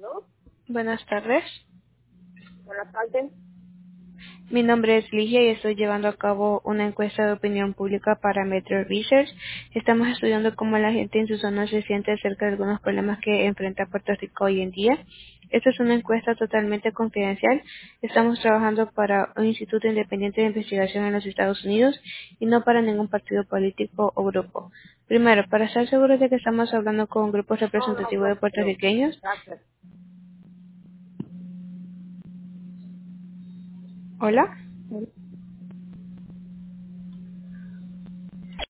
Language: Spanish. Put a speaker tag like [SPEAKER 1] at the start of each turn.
[SPEAKER 1] ¿No?
[SPEAKER 2] Buenas tardes.
[SPEAKER 1] Buenas tardes.
[SPEAKER 2] Mi nombre es Ligia y estoy llevando a cabo una encuesta de opinión pública para Metro Research. Estamos estudiando cómo la gente en su zona se siente acerca de algunos problemas que enfrenta Puerto Rico hoy en día. Esta es una encuesta totalmente confidencial. Estamos trabajando para un instituto independiente de investigación en los Estados Unidos y no para ningún partido político o grupo. Primero, para estar seguros de que estamos hablando con grupos
[SPEAKER 1] No, no,
[SPEAKER 2] representativos de
[SPEAKER 1] no, no.
[SPEAKER 2] puertorriqueños.
[SPEAKER 1] Gracias.
[SPEAKER 2] Hola.